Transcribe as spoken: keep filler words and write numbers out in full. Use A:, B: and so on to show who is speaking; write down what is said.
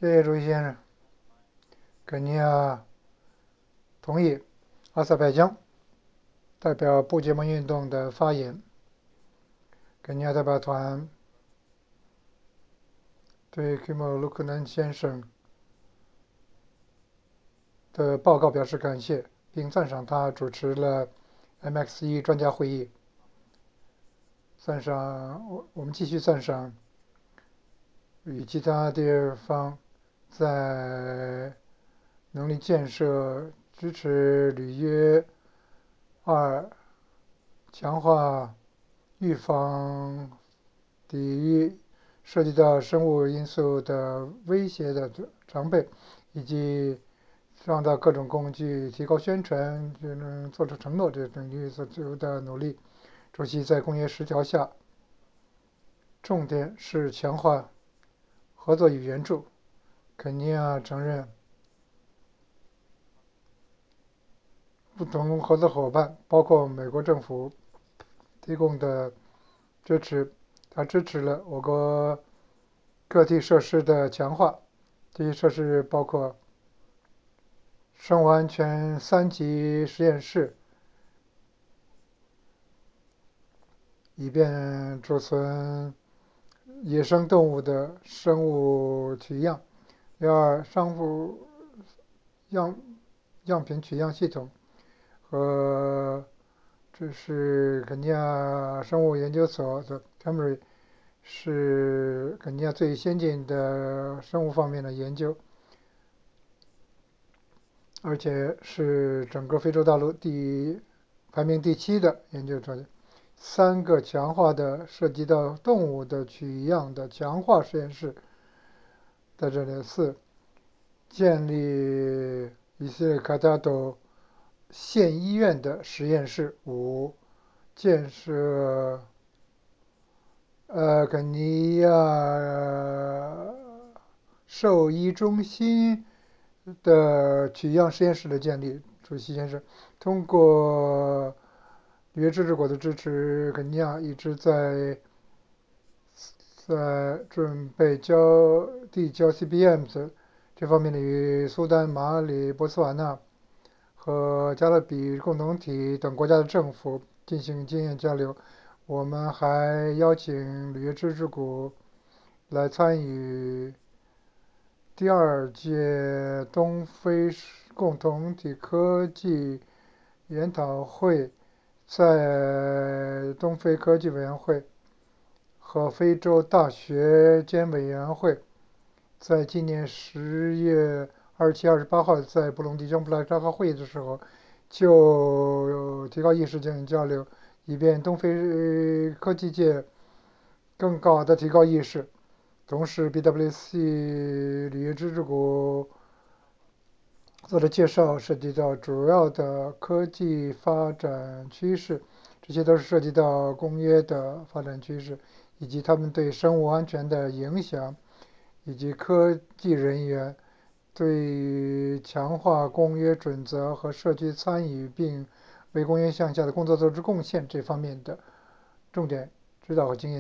A: 谢谢主席先生。肯尼亚同意阿塞拜疆代表不结盟运动的发言。肯尼亚代表团对 Kimo Lukonde 先生的报告表示感谢，并赞赏他主持了 M X 一 专家会议。赞赏我我们继续赞赏与其他地方在能力建设、支持履约二、强化预防抵御涉及到生物因素的威胁的常备，以及创造各种工具、提高宣传、嗯做出承诺这领域所做的努力。主席在公约十条下，重点是强化合作与援助。肯尼亚承认不同合作伙伴，包括美国政府提供的支持，他支持了我国各地设施的强化。这些设施包括生物安全三级实验室，以便储存野生动物的生物取样；第二，商务样样品取样系统和这是肯尼亚生物研究所的 c a m b r y 是肯尼亚最先进的生物方面的研究，而且是整个非洲大陆第排名第七的研究专家。三个强化的涉及到动物的取样的强化实验室在这里。四、建立以色列卡塔多县医院的实验室。五、建设呃肯尼亚兽医中心的取样实验室的建立。主席先生，通过履约支持国的支持，肯尼亚一直在在准备交递交 C B M 这方面的与苏丹、马里、波斯瓦纳和加勒比共同体等国家的政府进行经验交流。我们还邀请履约支持国来参与第二届东非共同体科技研讨会，在东非科技委员会和非洲大学间委员会在今年十月二十七、二十八号在布隆迪将布拉召开会议的时候，就提高意识进行交流，以便东非科技界更高的提高意识。同时 ，B W C 履约支持国做的介绍涉及到主要的科技发展趋势，这些都是涉及到公约的发展趋势，以及他们对生物安全的影响，以及科技人员对于强化公约准则和社区参与并为公约项下的工作做出贡献这方面的重点指导和经验。